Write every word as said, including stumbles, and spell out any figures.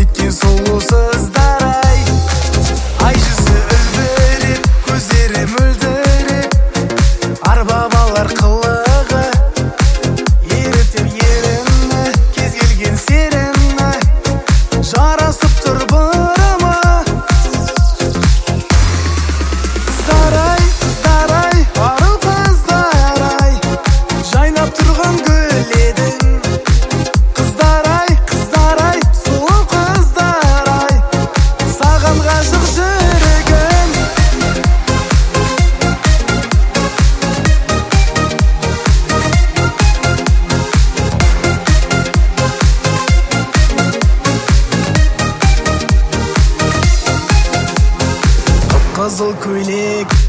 неткен сұлусыздар ай. Ай жүзі үлбіреп, көздері мөлдіреп, арбабалар қылығы ерітер еріні, кез келген серіні жарасып тұр бұрымы. Қыздар ай, қыздар ай, ару қыздар ай, жайнап тұрған гүл едің. Қыздар ай, қыздар ай, сұлу қыздар ай, саған ғашық жүрегім. Қызыл көйлек